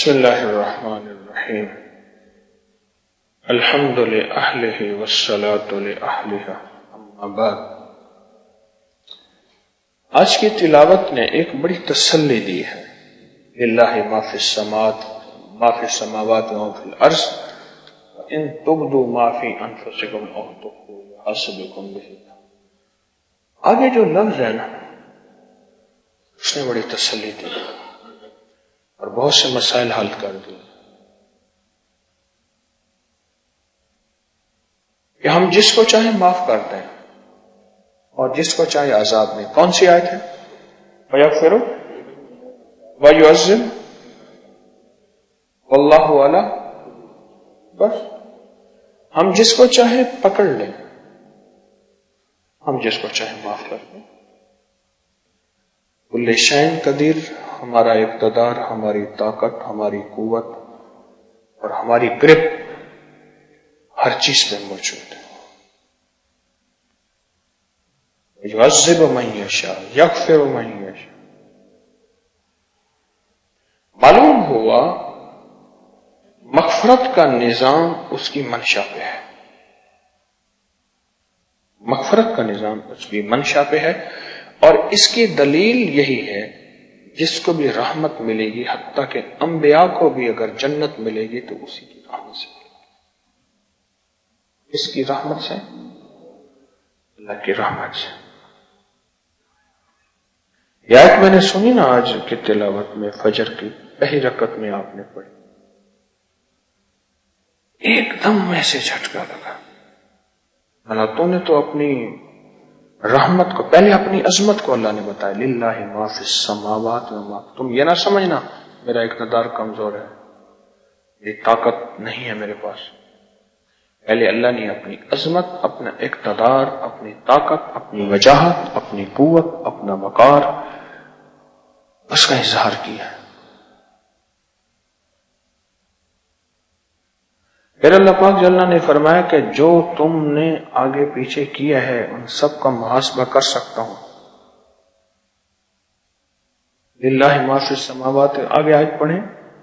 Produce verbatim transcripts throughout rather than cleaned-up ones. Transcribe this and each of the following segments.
بسم اللہ الرحمن الرحیم الحمد لأہلہ والصلاة لأہلہ اما بعد۔ آج کی تلاوت نے ایک بڑی تسلی دی ہے۔ للہ ما فی السماوات ما فی السماوات و فی الارض ان تبدوا ما فی انفسکم او تخفوہ یحاسبکم بہ۔ آگے جو لفظ ہے نا اس نے بڑی تسلی دی اور بہت سے مسائل حل کر دی کہ ہم جس کو چاہے معاف کر دیں اور جس کو چاہے عذاب میں۔ کون سی آیت ہے؟ وَيَغْفِرُ وَيُعَذِّبُ وَاللَّهُ عَلَىٰ۔ بس ہم جس کو چاہے پکڑ لیں، ہم جس کو چاہے معاف کر دیں۔ کل شیء قدیر، ہمارا اقتدار، ہماری طاقت، ہماری قوت اور ہماری گرپ ہر چیز پہ موجود ہے۔ یعذب من یشاء یغفر من یشاء۔ معلوم ہوا مغفرت کا نظام اس کی منشا پہ ہے، مغفرت کا نظام اس کی منشا پہ ہے، اور اس کی دلیل یہی ہے جس کو بھی رحمت ملے گی، حتیٰ کہ انبیاء کو بھی اگر جنت ملے گی تو اسی کی رحمت سے ملے گی۔ اس کی رحمت سے، اللہ کی رحمت سے۔ یہ آیت میں نے سنی نا آج کی تلاوت میں، فجر کی پہلی رکعت میں آپ نے پڑھی، ایک دم میں سے جھٹکا لگا۔ اللہ تو نے تو اپنی رحمت کو، پہلے اپنی عظمت کو اللہ نے بتایا، للہ ما فی السماوات و ما۔ تم یہ نہ سمجھنا میرا اقتدار کمزور ہے، یہ طاقت نہیں ہے میرے پاس۔ پہلے اللہ نے اپنی عظمت، اپنا اقتدار، اپنی طاقت، اپنی وجاہت، اپنی قوت، اپنا وقار، اس کا اظہار کیا ہے۔ پھر اللہ پاک جل نے فرمایا کہ جو تم نے آگے پیچھے کیا ہے ان سب کا محاسبہ کر سکتا ہوں۔ للہ ما فی السماوات، آگے آیت پڑھیں،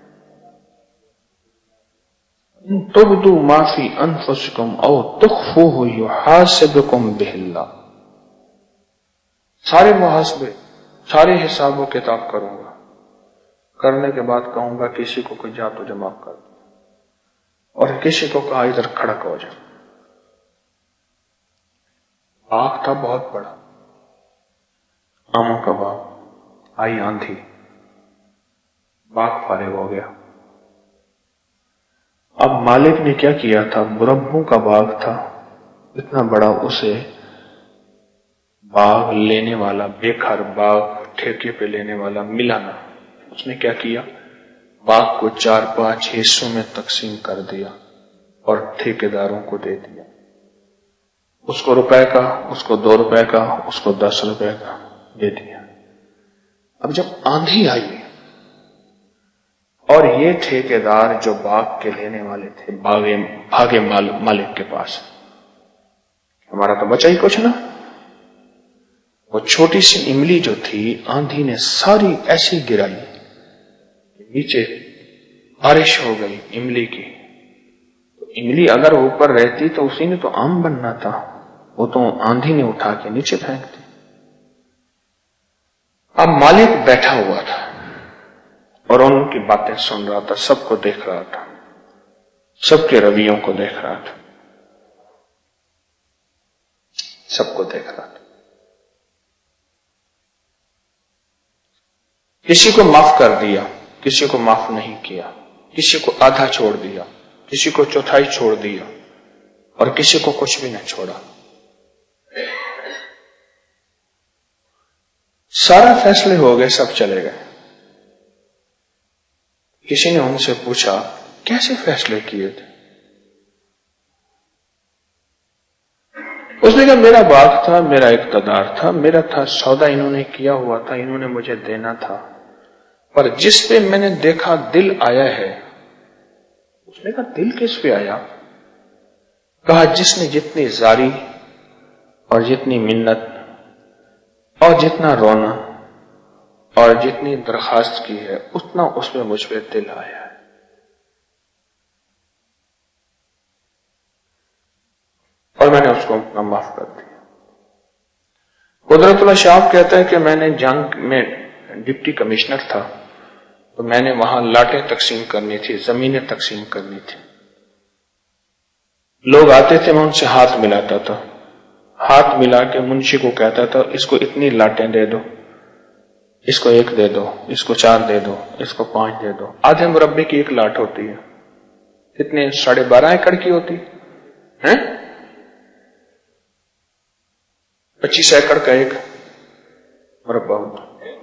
ان تبدوا ما فی انفسکم او تخفوہ یحاسبکم بہ اللہ۔ سارے محاسبے، سارے حساب و کتاب کروں گا، کرنے کے بعد کہوں گا کسی کو کہ جا تجھے معاف کر دو، اور کسی کو کہا ادھر کھڑا ہو جائے۔ باغ تھا بہت بڑا، آموں کا باغ، آئی آندھی، باغ فارغ ہو گیا۔ اب مالک نے کیا کیا تھا، مربوں کا باغ تھا اتنا بڑا، اسے باغ لینے والا، بے گھر باغ ٹھیکے پہ لینے والا ملا نہ۔ اس نے کیا کیا، باغ کو چار پانچ حصوں میں تقسیم کر دیا اور ٹھیکیداروں کو دے دیا۔ اس کو روپے کا، اس کو دو روپے کا، اس کو دس روپے کا دے دیا۔ اب جب آندھی آئی اور یہ ٹھیکیدار جو باغ کے لینے والے تھے باغے بھاگے مالک کے پاس، ہمارا تو بچا ہی کچھ نا۔ وہ چھوٹی سی املی جو تھی آندھی نے ساری ایسی گرائی، نیچے بارش ہو گئی املی کی۔ املی اگر اوپر رہتی تو اسی نے تو آم بننا تھا، وہ تو آندھی نے اٹھا کے نیچے پھینک دی۔ اب مالک بیٹھا ہوا تھا اور ان کی باتیں سن رہا تھا، سب کو دیکھ رہا تھا، سب کے رویوں کو دیکھ رہا تھا، سب کو دیکھ رہا تھا۔ کسی کو معاف کر دیا، کسی کو معاف نہیں کیا، کسی کو آدھا چھوڑ دیا، کسی کو چوتھائی چھوڑ دیا، اور کسی کو کچھ بھی نہ چھوڑا۔ سارا فیصلے ہو گئے، سب چلے گئے۔ کسی نے ان سے پوچھا کیسے فیصلے کیے تھے؟ اس نے کہا میرا باغ تھا، میرا اقتدار تھا، میرا تھا، سودا انہوں نے کیا ہوا تھا، انہوں نے مجھے دینا تھا، پر جس پہ میں نے دیکھا دل آیا ہے۔ اس نے کہا دل کس پہ آیا؟ کہا جس نے جتنی زاری اور جتنی منت اور جتنا رونا اور جتنی درخواست کی ہے اتنا اس میں مجھ پہ دل آیا ہے۔ کو اپنا معاف کر دیا۔ قدرت اللہ شاہ کہتا ہے کہ میں نے جنگ میں ڈپٹی کمشنر تھا تو میں نے وہاں لاٹیں تقسیم کرنی تھی، زمینیں تقسیم کرنی تھی۔ لوگ آتے تھے، میں ان سے ہاتھ ملاتا تھا، ہاتھ ملا کے منشی کو کہتا تھا اس کو اتنی لاٹیں دے دو، اس کو ایک دے دو، اس کو چار دے دو، اس کو پانچ دے دو۔ آدھے مربع کی ایک لاٹ ہوتی ہے، کتنے؟ ساڑھے بارہ ایکڑ کی ہوتی ہے، پچیس ایکڑ کا ایک مربع ہوتا۔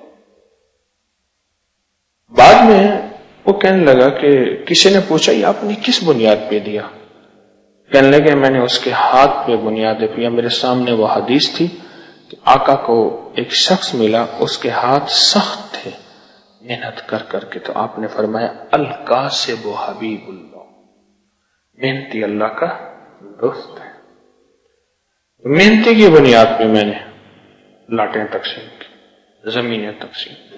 بعد میں وہ کہنے لگا کہ کسی نے پوچھا یہ آپ نے کس بنیاد پہ دیا؟ کہنے لگے میں نے اس کے ہاتھ پہ بنیاد پہ، میرے سامنے وہ حدیث تھی کہ آقا کو ایک شخص ملا، اس کے ہاتھ سخت تھے محنت کر کر کے، تو آپ نے فرمایا القاسب حبیب اللہ، محنتی اللہ کا دوست ہے۔ محنتی کی بنیاد پہ میں نے لاٹیں تقسیم کی، زمینیں تقسیم کی۔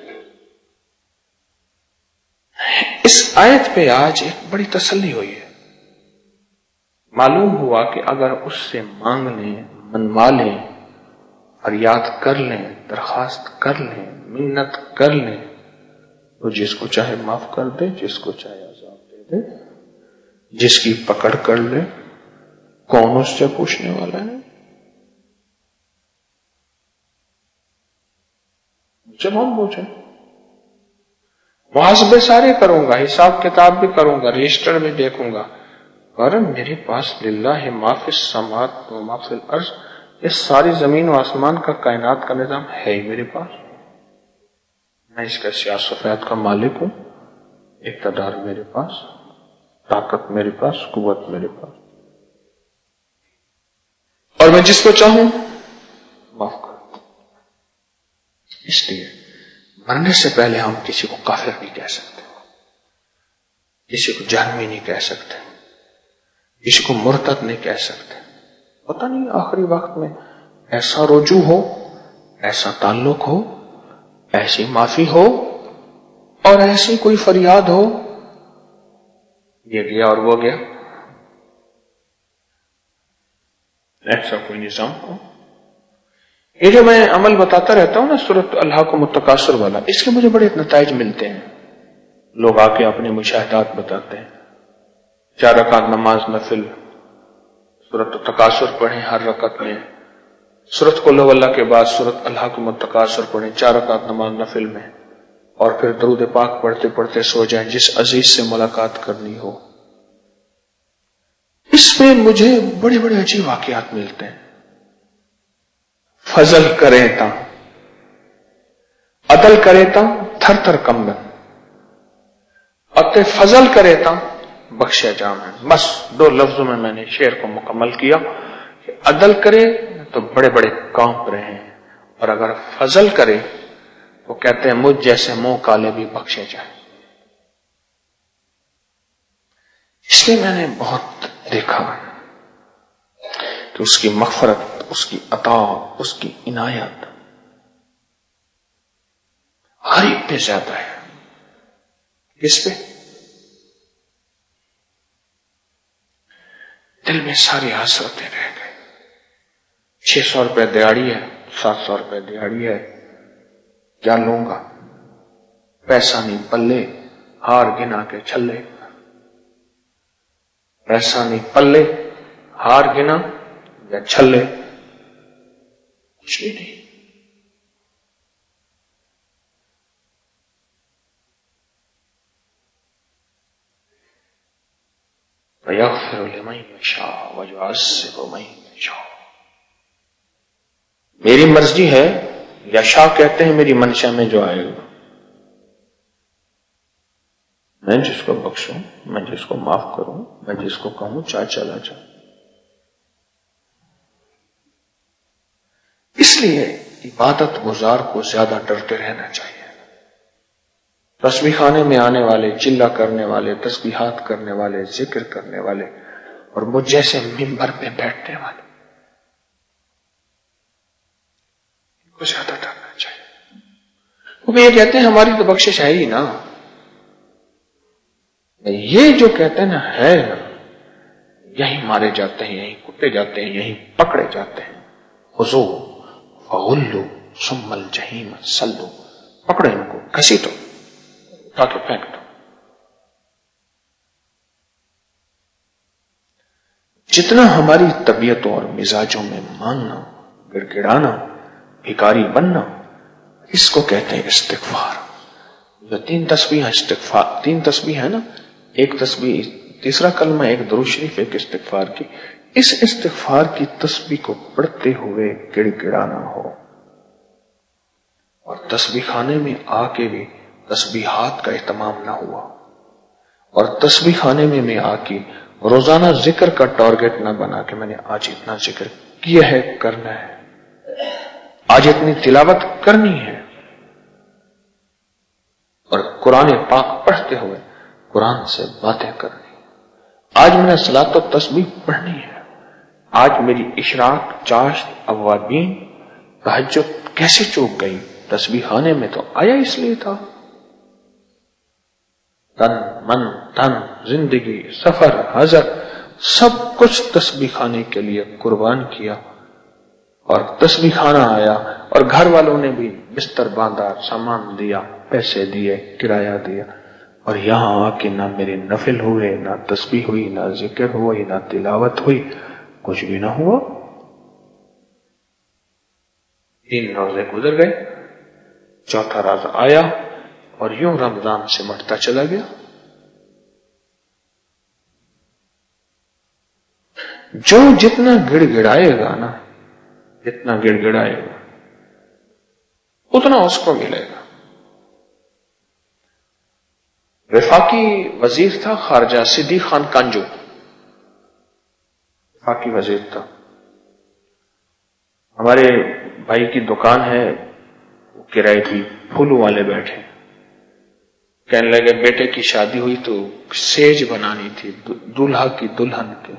اس آیت پہ آج ایک بڑی تسلی ہوئی ہے، معلوم ہوا کہ اگر اس سے مانگ لیں، منوا لیں، فریاد کر لیں، درخواست کر لیں، منت کر لیں، تو جس کو چاہے معاف کر دے، جس کو چاہے عذاب دے دے، جس کی پکڑ کر لے، کون اس سے پوچھنے والا ہے؟ مجھے کون پوچھے؟ محاسبے سارے کروں گا، حساب کتاب بھی کروں گا، رجسٹر بھی دیکھوں گا، اور میرے پاس للہ ما فی السماوات و ما فی الارض، اس ساری زمین و آسمان کا کائنات کا نظام ہے ہی میرے پاس، میں اس کا سیاہ سفید کا مالک ہوں، اقتدار میرے پاس، طاقت میرے پاس، قوت میرے پاس، اور میں جس کو چاہوں معاف کر دوں۔ اس لیے مرنے سے پہلے ہم کسی کو کافر نہیں کہہ سکتے، کسی کو جہنمی نہیں کہہ سکتے، کسی کو مرتد نہیں کہہ سکتے۔ پتہ نہیں آخری وقت میں ایسا رجوع ہو، ایسا تعلق ہو، ایسی معافی ہو، اور ایسی کوئی فریاد ہو، یہ گیا اور وہ گیا، ایسا کوئی نظام ہو۔ یہ جو میں عمل بتاتا رہتا ہوں نا سورۃ الہاکم التکاثر والا، اس کے مجھے بڑے نتائج ملتے ہیں، لوگ آ کے اپنے مشاہدات بتاتے ہیں۔ چار رکعت نماز نفل، سورۃ التکاثر پڑھیں ہر رکعت میں، سورۃ قل هو اللہ کے بعد سورۃ الہاکم التکاثر پڑھیں چار رکعت نماز نفل میں، اور پھر درود پاک پڑھتے پڑھتے سو جائیں جس عزیز سے ملاقات کرنی ہو۔ اس میں مجھے بڑے بڑے عجیب واقعات ملتے ہیں۔ فضل کرے تا عدل کرے تا تھر تھر کمبن، اتے فضل کرے تا بخشے جام ہے۔ بس دو لفظوں میں میں نے شعر کو مکمل کیا کہ عدل کرے تو بڑے بڑے کانپ رہے ہیں، اور اگر فضل کرے تو کہتے ہیں مجھ جیسے منہ کالے بھی بخشے جائیں۔ اس لیے میں نے بہت دیکھا کہ اس کی مغفرت، اس کی عطا، اس کی عنایت غریب پہ زیادہ ہے۔ کس پہ؟ دل میں ساری حسرتیں رہ گئے۔ چھ سو روپے دیہڑی ہے، سات سو روپے دیہڑی ہے، کیا لوں گا؟ پیسہ نہیں پلے، ہار گنا کے چھلے، پیسہ نہیں پلے، ہار گنا یا چھلے، کچھ بھی نہیں۔ وَيَغْفِرُ لِمَن يَشَاءُ وَيُعَذِّبُ مَن يَشَاءُ۔ میری مرضی ہے، یا شاہ کہتے ہیں میری منشا میں جو آئے گا، میں جس کو بخشوں، میں جس کو معاف کروں، میں جس کو کہوں چاہے چلا جا۔ اس لیے عبادت گزار کو زیادہ ڈرتے رہنا چاہیے۔ تسبیح خانے میں آنے والے، چلا کرنے والے، تسبیحات کرنے والے، ذکر کرنے والے، اور مجھ جیسے ممبر پہ بیٹھنے والے کو زیادہ ڈرنا چاہیے۔ وہ یہ کہتے ہیں ہماری تو بخشش ہے ہی نا، یہ جو کہتے ہیں نا ہے نا، یہیں مارے جاتے ہیں، یہیں کٹے جاتے ہیں، یہیں پکڑے جاتے ہیں. خذو فغلو ثم الجحیم صلو، پکڑو ان کو، گھسیٹو، اٹھا کے پھینک دو. جتنا ہماری طبیعتوں اور مزاجوں میں مانگنا، گڑ گڑانا، بھکاری بننا، اس کو کہتے ہیں استغفار. جو تین تسبیح استغفار، تین تسبیح ہے نا، ایک تسبیح، تیسرا کلمہ، ایک درود شریف، ایک استغفار کی. اس استغفار کی تسبیح کو پڑھتے ہوئے گڑ گڑانا ہو، اور تسبیح خانے میں آ کے بھی تسبیحات کا اہتمام نہ ہوا، اور تسبیح خانے میں میں آ کے روزانہ ذکر کا ٹارگٹ نہ بنا کہ میں نے آج اتنا ذکر کیا ہے، کرنا ہے، آج اتنی تلاوت کرنی ہے، اور قرآن پاک پڑھتے ہوئے قرآن سے باتیں کرنی. آج میں نے صلاۃ و تسبیح پڑھنی ہے، آج میری اشراق، چاشت، اوابین، تہجد کیسے چوک گئی؟ تسبیح خانے میں تو آیا اس لیے تھا. تن من دھن زندگی سفر حضر سب کچھ تسبیح خانے کے لیے قربان کیا، اور تسبیح خانہ آیا، اور گھر والوں نے بھی بستر باندھا، سامان دیا، پیسے دیے، کرایہ دیا، اور یہاں آ کے نہ میرے نفل ہوئے، نہ تسبیح ہوئی، نہ ذکر ہوئی، نہ تلاوت ہوئی، کچھ بھی نہ ہوا. تین روزے گزر گئے، چوتھا روزہ آیا، اور یوں رمضان سمٹتا چلا گیا. جو جتنا گڑ گڑائے گا نا، جتنا گڑ گڑائے گا اتنا اس کو ملے گا. وفاقی وزیر تھا خارجہ صدیق خان کانجو، وفاقی وزیر تھا. ہمارے بھائی کی دکان ہے، وہ کرائے کی، پھولوں والے بیٹھے، کہنے لگے بیٹے کی شادی ہوئی تو سیج بنانی تھی دولہا کی دلہن کے،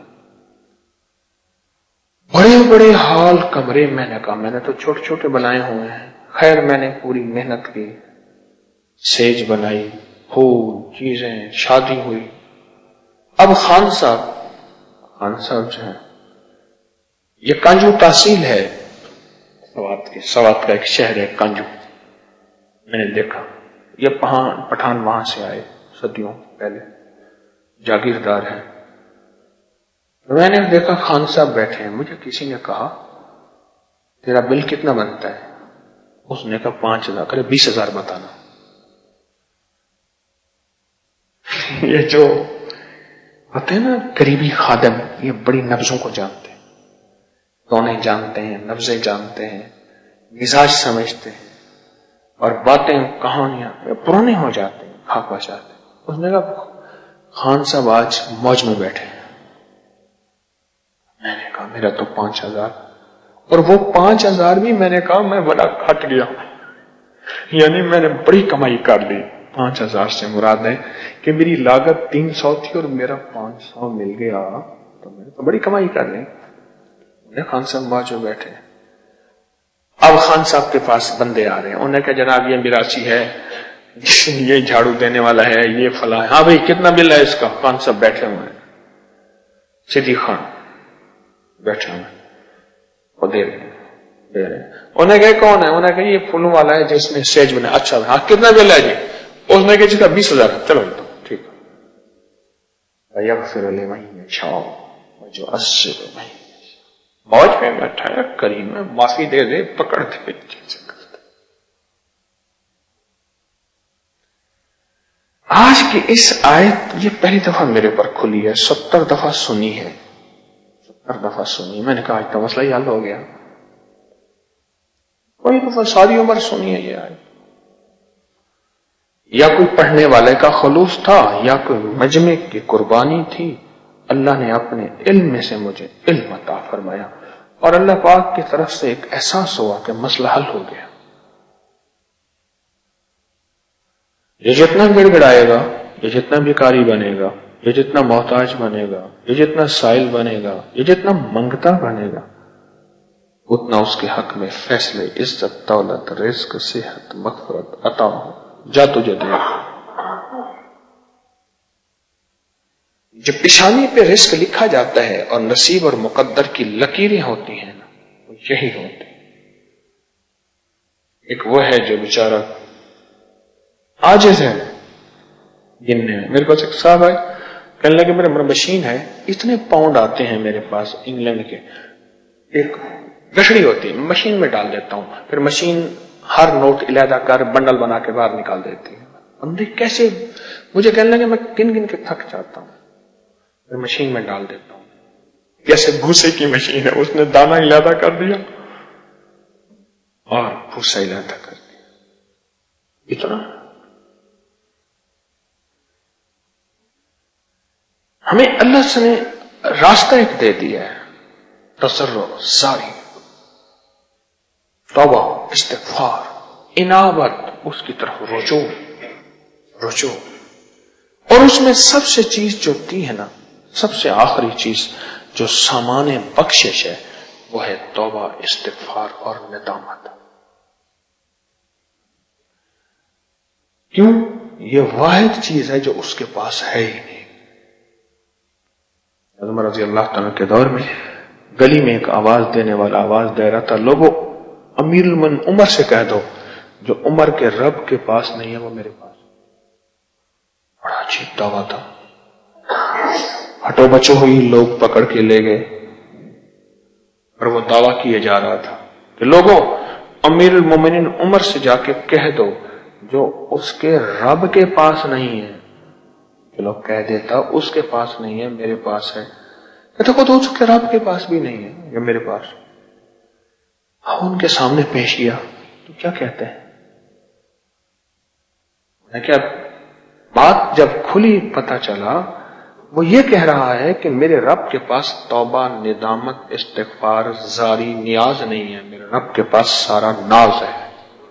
بڑے بڑے ہال کمرے. میں نے کہا میں نے تو چھوٹے چھوٹے بنائے ہوئے ہیں. خیر میں نے پوری محنت کی، سیج بنائی، پھول، چیزیں، شادی ہوئی. اب خان صاحب خان صاحب جو ہے، یہ کانجو تحصیل ہے سوات کی، سوات کا ایک شہر ہے کانجو. میں نے دیکھا یہ پہان پٹھان وہاں سے آئے صدیوں پہلے، جاگیردار ہیں. میں نے دیکھا خان صاحب بیٹھے ہیں. مجھے کسی نے کہا تیرا بل کتنا بنتا ہے؟ اس نے کہا پانچ ہزار. کرے بیس ہزار بتانا. یہ جو ہوتے ہیں نا قریبی خادم، یہ بڑی نبضوں کو جانتے ہیں، تونے جانتے ہیں، نبضیں جانتے ہیں، مزاج سمجھتے ہیں، اور باتیں کہانیاں پرانے ہو جاتے ہیں، کھاک بچاتے ہیں. اس نے کہا خان صاحب آج موج میں بیٹھے ہیں. میں نے کہا میرا تو پانچ ہزار، اور وہ پانچ ہزار بھی میں نے کہا میں بڑا کھٹ گیا، یعنی میں نے بڑی کمائی کر لی. پانچ ہزار سے مراد ہے کہ میری لاگت تین سو تھی اور میرا پانچ سو مل گیا، تو میں نے تو بڑی کمائی کر لی. خان صاحب موج میں بیٹھے. اب خان صاحب کے پاس بندے آ رہے ہیں. انہوں نے کہا جناب یہ میراثی ہے، یہ جھاڑو دینے والا ہے، یہ فلاں. ہاں بھائی کتنا بل ہے اس کا؟ خان صاحب بیٹھے ہوئے ہیں، صدیق خان بیٹھے ہوئے وہ دے رہے ہیں دے رہے ہیں. انہوں نے کہا کون ہے؟ انہوں نے کہا یہ پھولوں والا ہے جس نے سیج بنا. اچھا ہاں کتنا بل ہے جی؟ اس نے کہا جی کا بیس ہزار. چلو تو ٹھیک ہے. یغفر لمن یشاء ویعذب من یشاء. موج میں بیٹھا ہے، کریم میں معافی دے دے، پکڑ دے. آج کی اس آیت یہ پہلی دفعہ میرے اوپر کھلی ہے، ستر دفعہ سنی ہے، ستر دفعہ سنی. میں نے کہا آج تو مسئلہ ہی حل ہو گیا. کوئی دفعہ ساری عمر سنی ہے یہ آیت. یا کوئی پڑھنے والے کا خلوص تھا، یا کوئی مجمع کی قربانی تھی. اللہ نے اپنے علم میں سے مجھے علم عطا فرمایا، اور اللہ پاک کی طرف سے ایک احساس ہوا کہ مسئلہ حل ہو گیا. یہ جتنا گڑ گڑائے گا، یہ جتنا بھکاری بنے گا، یہ جتنا محتاج بنے گا، یہ جتنا سائل بنے گا، یہ جتنا منگتا بنے گا، اتنا اس کے حق میں فیصلے، عزت، دولت، رزق، صحت، مغفرت عطا ہو. جا تجھے دے. جو پیشانی پہ رزق لکھا جاتا ہے اور نصیب اور مقدر کی لکیریں ہوتی ہیں نا، وہ یہی ہوتی ہیں۔ ایک وہ ہے جو بیچارہ عاجز ہے، جن نے میرے پاس ایک صاحب آئے، کہنے لگے میرا مشین ہے، اتنے پاؤنڈ آتے ہیں میرے پاس انگلینڈ کے، ایک گٹھڑی ہوتی ہے، مشین میں ڈال دیتا ہوں، پھر مشین ہر نوٹ علیحدہ کر بنڈل بنا کے باہر نکال دیتی ہے۔ بندے کیسے، مجھے کہنے لگے میں گن گن کے تھک جاتا ہوں، پھر مشین میں ڈال دیتا ہوں، جیسے بھوسے کی مشین ہے، اس نے دانا علیحدہ کر دیا اور بھوسا علیحدہ کر دیا، اتنا۔ ہمیں اللہ سے نے راستہ ایک دے دیا ہے، تصرف، ساری توبہ، استغفار، انابت، اس کی طرف رجوع رجوع اور اس میں سب سے چیز جو دی ہے نا، سب سے آخری چیز جو سامان بخشش ہے، وہ ہے توبہ، استغفار اور ندامت۔ کیوں؟ یہ واحد چیز ہے جو اس کے پاس ہے ہی نہیں۔ عمر رضی اللہ تعالیٰ کے دور میں گلی میں ایک آواز دینے والا آواز دے رہا تھا، لوگوں امیر المن عمر سے کہہ دو جو عمر کے رب کے پاس نہیں ہے وہ میرے پاس۔ بڑا عجیب دعویٰ تھا، ہٹو بچو ہوئی لوگ پکڑ کے لے گئے، اور وہ دعویٰ کیے جا رہا تھا کہ لوگوں امیر المومنین عمر سے جا کے کہہ دو جو اس کے رب کے پاس نہیں ہے، چلو کہہ دیتا اس کے پاس نہیں ہے میرے پاس ہے، کہتے کو تو اس کے رب کے پاس بھی نہیں ہے یہ میرے پاس۔ ہاں ان کے سامنے پیش کیا تو کیا کہتے ہیں؟ کیا بات جب کھلی پتہ چلا، وہ یہ کہہ رہا ہے کہ میرے رب کے پاس توبہ، ندامت، استغفار، زاری، نیاز نہیں ہے، میرے رب کے پاس سارا ناز ہے۔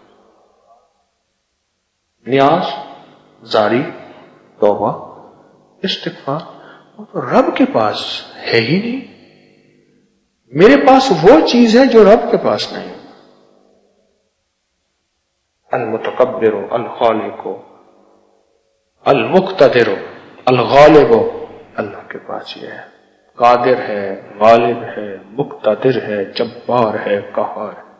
نیاز، زاری، توبہ، استغفار، وہ تو رب کے پاس ہے ہی نہیں۔ میرے پاس وہ چیز ہے جو رب کے پاس نہیں۔ المتکبر، الخالق، المقتدر، الغالب، اللہ کے پاس یہ ہے، قادر ہے، غالب ہے، مقتدر ہے، جبار ہے، قہار ہے۔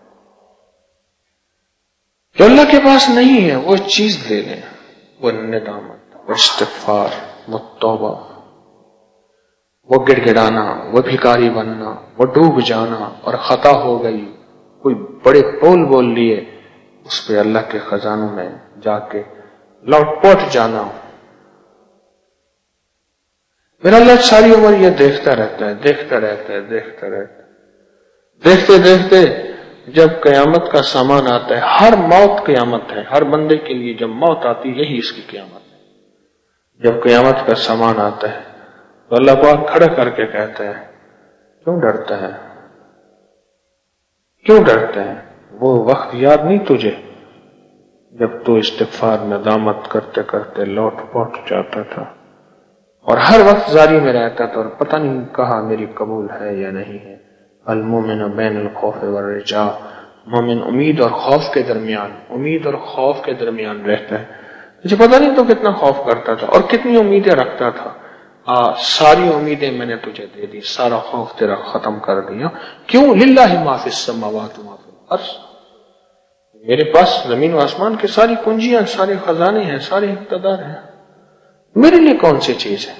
جو اللہ کے پاس نہیں ہے وہ چیز لے لیں، وہ ندامت، وہ استغفار، وہ توبہ، وہ گڑ گڑانا، وہ بھکاری بننا، وہ ڈوب جانا اور خطا ہو گئی، کوئی بڑے بول بول لیے، اس پہ اللہ کے خزانوں میں جا کے لوٹ پوٹ جانا۔ میرا اللہ ساری عمر یہ دیکھتا رہتا ہے، دیکھتا رہتا ہے، دیکھتا رہتا ہے، دیکھتے دیکھتے جب قیامت کا سامان آتا ہے، ہر موت قیامت ہے، ہر بندے کے لیے جب موت آتی یہی اس کی قیامت ہے۔ جب قیامت کا سامان آتا ہے تو اللہ پاک کھڑا کر کے کہتا ہے کیوں ڈرتا ہے، کیوں ڈرتا ہے؟ وہ وقت یاد نہیں تجھے جب تو استغفار، ندامت کرتے کرتے لوٹ پوٹ جاتا تھا اور ہر وقت زاری میں رہتا تھا اور پتہ نہیں کہا میری قبول ہے یا نہیں ہے۔ المومن بین الخوف والرجاء، مومن امید اور خوف کے درمیان، امید اور خوف کے درمیان رہتا ہے۔ مجھے پتہ نہیں تو کتنا خوف کرتا تھا اور کتنی امیدیں رکھتا تھا، آ ساری امیدیں میں نے تجھے دے دی، سارا خوف تیرا ختم کر دیا۔ کیوں؟ للہ ما فی السماوات وما فی الارض، میرے پاس زمین و آسمان کی ساری کنجیاں، سارے خزانے ہیں، سارے اقتدار ہیں، میرے لیے کون سی چیز ہے؟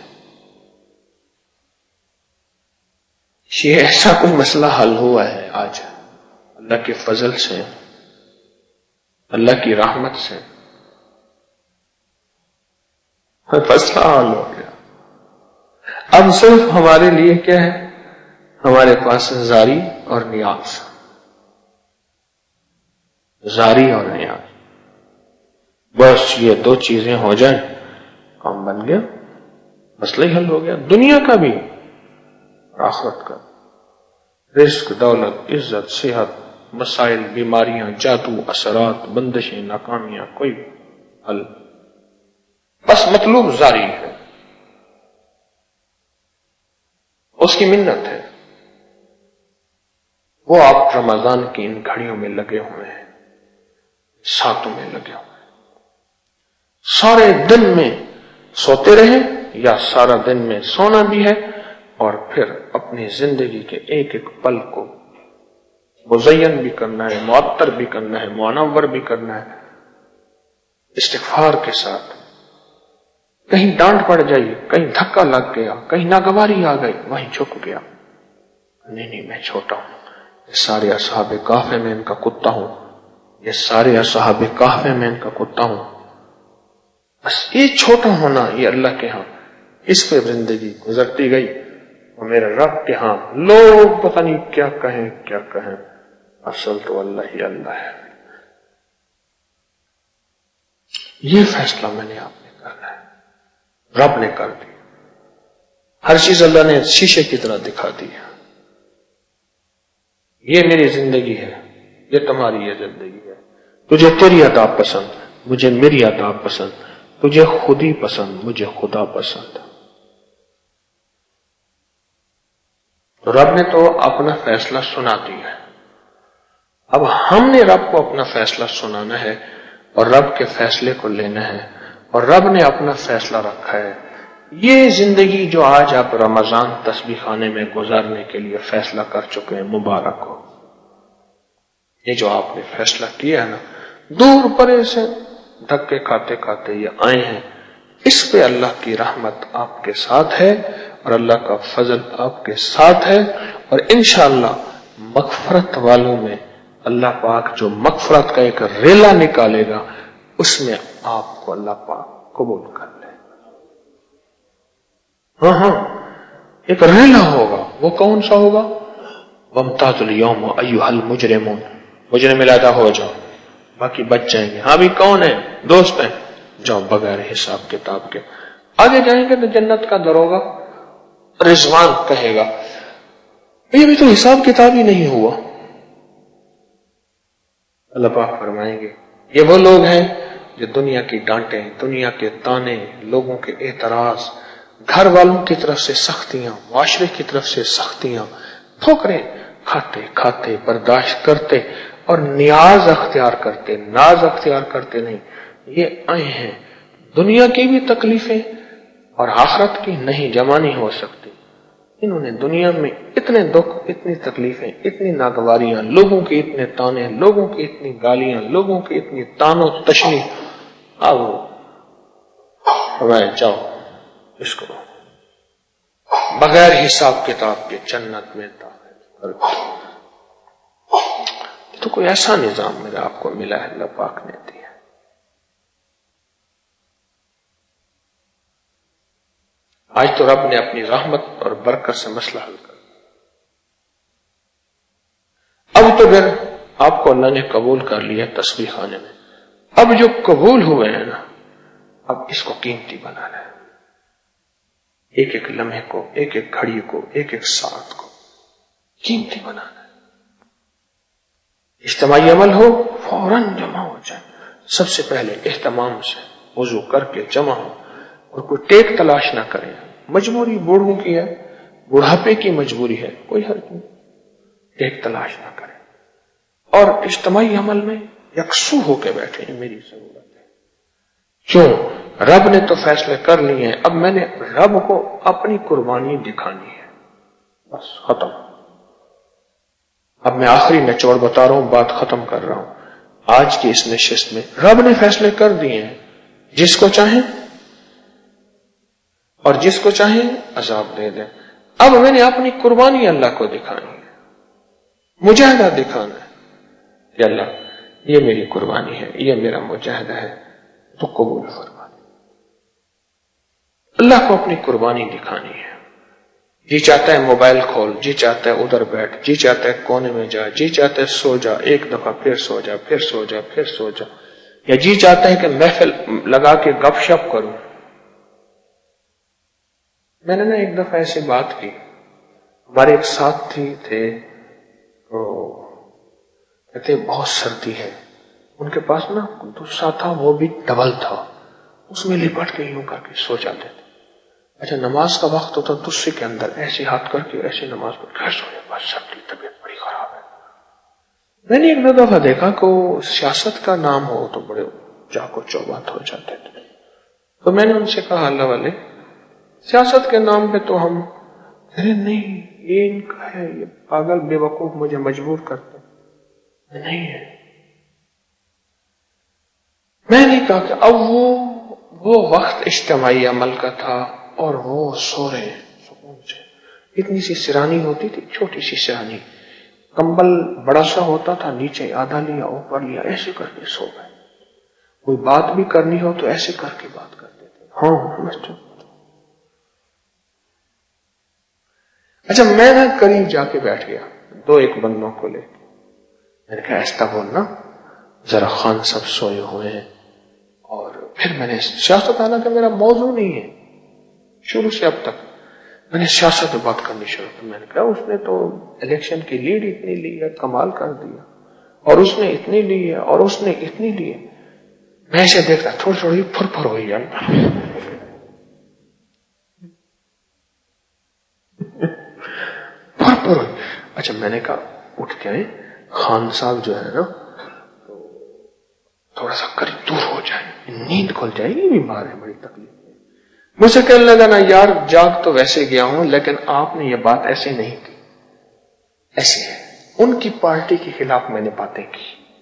یہ ایسا کوئی مسئلہ حل ہوا ہے آج اللہ کے فضل سے، اللہ کی رحمت سے مسئلہ حل ہو گیا۔ اب صرف ہمارے لیے کیا ہے؟ ہمارے پاس زاری اور نیاز، زاری اور نیاز، بس یہ دو چیزیں ہو جائیں کام بن گیا، مسئلہ ہی حل ہو گیا، دنیا کا بھی اور آخرت کا۔ رزق، دولت، عزت، صحت، مسائل، بیماریاں، جادو، اثرات، بندشیں، ناکامیاں، کوئی حل، بس مطلوب زاری ہے، اس کی منت ہے۔ وہ آپ رمضان کی ان گھڑیوں میں لگے ہوئے ہیں، ساتوں میں لگے ہوئے ہیں، سارے دن میں سوتے رہیں یا سارا دن میں سونا بھی ہے اور پھر اپنی زندگی کے ایک ایک پل کو مزین بھی کرنا ہے، معطر بھی کرنا ہے، منور بھی کرنا ہے استغفار کے ساتھ۔ کہیں ڈانٹ پڑ جائی، کہیں دھکا لگ گیا، کہیں ناگواری آ گئی، وہیں جھک گیا، نہیں نہیں میں چھوٹا ہوں، یہ سارے اصحاب کہف میں ان کا کتا ہوں، یہ سارے اصحاب کہف میں ان کا کتا ہوں۔ بس یہ چھوٹا ہونا یہ اللہ کے ہاں اس پہ زندگی گزرتی گئی، اور میرے رب کے ہاں لوگ پتہ نہیں کیا کہیں کیا کہیں، اصل تو اللہ ہی اللہ ہے۔ یہ فیصلہ میں نے آپ نے کرنا ہے، رب نے کر دی، ہر چیز اللہ نے شیشے کی طرح دکھا دی، یہ میری زندگی ہے، یہ تمہاری یہ زندگی ہے، تجھے تیری عطا پسند، مجھے میری عطا پسند، تجھے خودی پسند، مجھے خدا پسند۔ تو رب نے تو اپنا فیصلہ سنا دیا ہے، اب ہم نے رب کو اپنا فیصلہ سنانا ہے اور رب کے فیصلے کو لینا ہے، اور رب نے اپنا فیصلہ رکھا ہے۔ یہ زندگی جو آج آپ رمضان تسبیح خانے میں گزارنے کے لیے فیصلہ کر چکے ہیں، مبارک ہو۔ یہ جو آپ نے فیصلہ کیا ہے نا، دور پرے سے دھکے کھاتے کھاتے یہ آئے ہیں، اس پہ اللہ کی رحمت آپ کے ساتھ ہے اور اللہ کا فضل آپ کے ساتھ ہے، اور انشاءاللہ مغفرت والوں میں اللہ پاک جو مغفرت کا ایک ریلا نکالے گا، اس میں آپ کو اللہ پاک قبول کر لے۔ ہاں ہاں ایک ریلا ہوگا، وہ کون سا ہوگا؟ وَامْتَازُوا الْيَوْمَ أَيُّهَا الْمُجْرِمُونَ، مجرم علیحدہ ہو جاؤ، باقی بچ جائیں گے۔ ہاں بھی کون ہے؟ دوست ہیں، جاؤ بغیر حساب کتاب کے۔ آگے جائیں گے تو جنت کا دروگا رضوان کہے گا یہ بھی تو حساب کتاب ہی نہیں ہوا۔ اللہ پاک فرمائیں گے یہ وہ لوگ ہیں جو دنیا کی ڈانٹیں، دنیا کے تانے، لوگوں کے اعتراض، گھر والوں کی طرف سے سختیاں، معاشرے کی طرف سے سختیاں، ٹھوکریں کھاتے کھاتے برداشت کرتے اور نیاز اختیار کرتے، ناز اختیار کرتے نہیں، یہ آئے ہیں۔ دنیا کی بھی تکلیفیں اور آخرت کی نہیں جمع نہیں ہو سکتی۔ انہوں نے دنیا میں اتنے دکھ، اتنی تکلیفیں، اتنی ناگواریاں، لوگوں کے اتنے تانے، لوگوں کی اتنی گالیاں، لوگوں کی اتنی تان و تشنی، آؤ فرمائے جاؤ اس کو بغیر حساب کتاب کے جنت میں داخل کر دو۔ تو کوئی ایسا نظام میرا آپ کو ملا ہے، اللہ پاک نے دیا۔ آج تو رب نے اپنی رحمت اور برکت سے مسئلہ حل کر دیا۔ اب تو پھر آپ کو اللہ نے قبول کر لیا تسبیح خانے میں، اب جو قبول ہوئے ہیں نا، اب اس کو قیمتی بنانا ہے، ایک ایک لمحے کو، ایک ایک گھڑی کو، ایک ایک ساتھ کو قیمتی بنانا ہے۔ اجتماعی عمل ہو فوراً جمع ہو جائے، سب سے پہلے اہتمام سے وضو کر کے جمع ہو، اور کوئی ٹیک تلاش نہ کرے۔ مجبوری بوڑھوں کی ہے، بڑھاپے کی مجبوری ہے، کوئی حرج نہیں، ٹیک تلاش نہ کرے، اور اجتماعی عمل میں یکسو ہو کے بیٹھے ہیں، میری ضرورت ہے۔ کیوں؟ رب نے تو فیصلے کر لیے ہیں، اب میں نے رب کو اپنی قربانی دکھانی ہے، بس ختم۔ اب میں آخری نچوڑ بتا رہا ہوں، بات ختم کر رہا ہوں۔ آج کی اس نشست میں رب نے فیصلے کر دیے ہیں، جس کو چاہیں اور جس کو چاہیں عذاب دے دیں۔ اب میں نے اپنی قربانی اللہ کو دکھانی ہے، مجاہدہ دکھانا ہے کہ اللہ یہ میری قربانی ہے، یہ میرا مجاہدہ ہے، تو قبول فرما دے۔ اللہ کو اپنی قربانی دکھانی ہے۔ جی چاہتا ہے موبائل کھول، جی چاہتا ہے ادھر بیٹھ، جی چاہتا ہے کونے میں جا، جی چاہتا ہے سو جا، ایک دفعہ پھر سو جا، پھر سو جا، پھر سو جا، یا جی چاہتا ہے کہ محفل لگا کے گپ شپ کروں۔ میں نے نا ایک دفعہ ایسی بات کی، ہمارے ایک ساتھی تھے، تو کہتے بہت سردی ہے، ان کے پاس نا دوسرا تھا، وہ بھی ڈبل تھا، اس میں لپٹ کے یوں کر کے سو جاتے تھے۔ اچھا نماز کا وقت ہوتا دوسرے کے اندر ایسے ہاتھ کر کے ایسے نماز پڑھ کے سونے، بس سب کی طبیعت بڑی خراب ہے۔ میں نے ایک دو دفعہ دیکھا کہ سیاست کا نام ہو تو بڑے چاقو چوبند ہو جاتے تھے، تو میں نے ان سے کہا اللہ والے سیاست کے نام پہ تو ہم ارے نہیں یہ ان کا ہے، یہ پاگل بے وقوف مجھے مجبور کرتے نہیں ہے. میں نے کہا کہ اب وہ وہ وقت اجتماعی عمل کا تھا اور وہ سو رہے ہیں سکون سے. اتنی سی سرانی ہوتی تھی، چھوٹی سی سرانی، کمبل بڑا سا ہوتا تھا، نیچے آدھا لیا اوپر لیا، ایسے کر کے سو گئے. کوئی بات بھی کرنی ہو تو ایسے کر کے بات کرتے تھے. ہاں اچھا میں نہ قریب جا کے بیٹھ گیا دو ایک بندوں کو لے کے. میں نے کہا ایسا بولنا ذرا خان سب سوئے ہوئے ہیں. اور پھر میں نے سیاست آنا کہ میرا موضوع نہیں ہے شروع سے اب تک. میں نے سیاست پہ بات کرنی شروع کی. میں نے کہا اس نے تو الیکشن کی لیڈ اتنی لی ہے، کمال کر دیا، اور اس نے اتنی لی ہے اور اس نے اتنی لی ہے. میں اسے دیکھتا تھوڑی تھوڑی پھر پھر ہوئی ہے پھر پھر ہوئی. اچھا میں نے کہا اٹھ کے خان صاحب جو ہے نا تھوڑا سا قریب دور ہو جائے، نیند کھل جائے گی، بیمار ہے، بڑی تکلیف ہے. مجھے کہنے لگا نا یار جاگ تو ویسے گیا ہوں لیکن آپ نے یہ بات ایسے نہیں کی، ایسے ہے. ان کی پارٹی کے خلاف میں نے باتیں کی،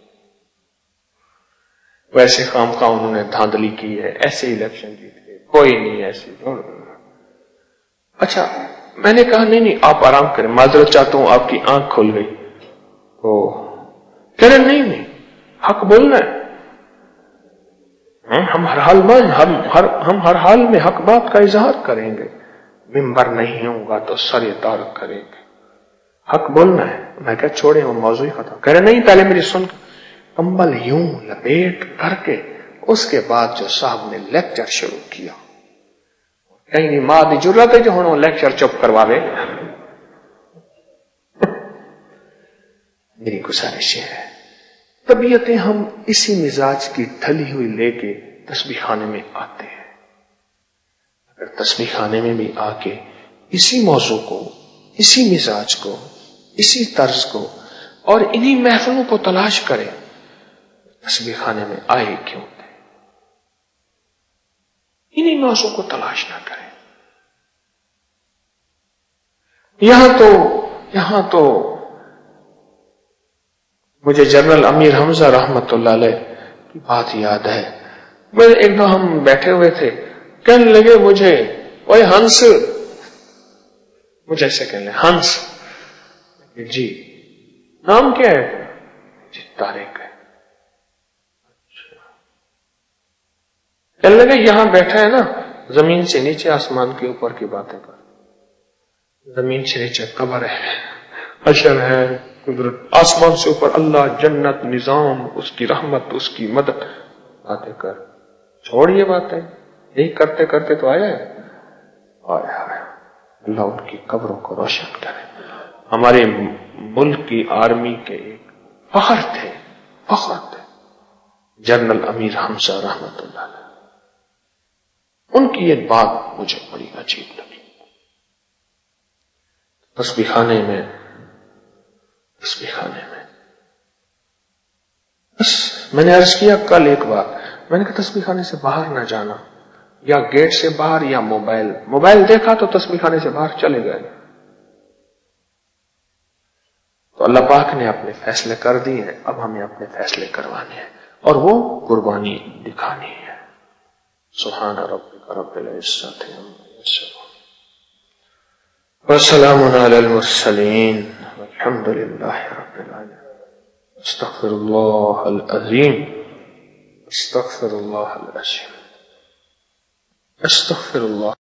ویسے خام خواہ انہوں نے دھاندلی کی ہے، ایسے الیکشن جیتے کوئی نہیں ایسی. اچھا میں نے کہا نہیں نہیں آپ آرام کریں، معذرت چاہتا ہوں آپ کی آنکھ کھل گئی. تو کہہ رہے نہیں نہیں حق بولنا ہے، ہم ہر حال میں ہم ہر ہم ہر حال میں حق بات کا اظہار کریں گے، ممبر نہیں ہوگا تو سر تارک کریں گے، حق بولنا ہے. میں کہا چھوڑے وہ موضوع ہی ختم. کہہ رہے نہیں پہلے میری سن. کمبل یوں لپیٹ کر کے اس کے بعد جو صاحب نے لیکچر شروع کیا، کہیں نہیں ماں دی ضرورت ہے جو ہوں لیکچر چپ کرواوے. میری گزارش ہے طبیعتیں ہم اسی مزاج کی ڈھلی ہوئی لے کے تسبیح خانے میں آتے ہیں. اگر تسبیح خانے میں بھی آ کے اسی موضوع کو، اسی مزاج کو، اسی طرز کو اور انہی محفلوں کو تلاش کریں، تسبیح خانے میں آئے کیوں؟ انہی موضوع کو تلاش نہ کریں. یہاں تو یہاں تو مجھے جنرل امیر حمزہ رحمت اللہ علیہ کی بات یاد ہے. میں ایک دم ہم بیٹھے ہوئے تھے، کہنے لگے مجھے اوے ہنس، مجھے ایسے کہنے لگے ہنس. جی نام کیا ہے؟ جی طارق ہے. کہنے لگے یہاں بیٹھا ہے نا زمین سے نیچے آسمان کے اوپر کی باتیں کر، زمین سے نیچے قبر ہے، حشر ہے، قدرت، آسمان سے اوپر اللہ، جنت، نظام، اس کی رحمت، اس کی مدد، باتیں کر. چھوڑ یہ باتیں، یہی کرتے کرتے تو آیا ہے. آیا ہے اللہ ان کی قبروں کو روشن کرے. ہمارے ملک کی آرمی کے ایک فخر تھے فخر تھے جنرل امیر حمزہ رحمت اللہ علیہ. ان کی ایک بات مجھے بڑی عجیب لگی. تسبیح خانے میں تسبیح خانے میں بس میں نے عرض کیا کل ایک بات، میں نے کہا تسبیح خانے سے باہر نہ جانا، یا گیٹ سے باہر یا موبائل موبائل دیکھا تو تسبیح خانے سے باہر چلے گئے. تو اللہ پاک نے اپنے فیصلے کر دیے ہیں، اب ہمیں اپنے فیصلے کروانے ہیں اور وہ قربانی دکھانی ہے. سبحان ربک رب العزت عما یصفون وسلام علی المرسلین والحمد للہ رب العالمین. استغفر اللہ العظیم استغفر اللہ العظیم استغفر اللہ.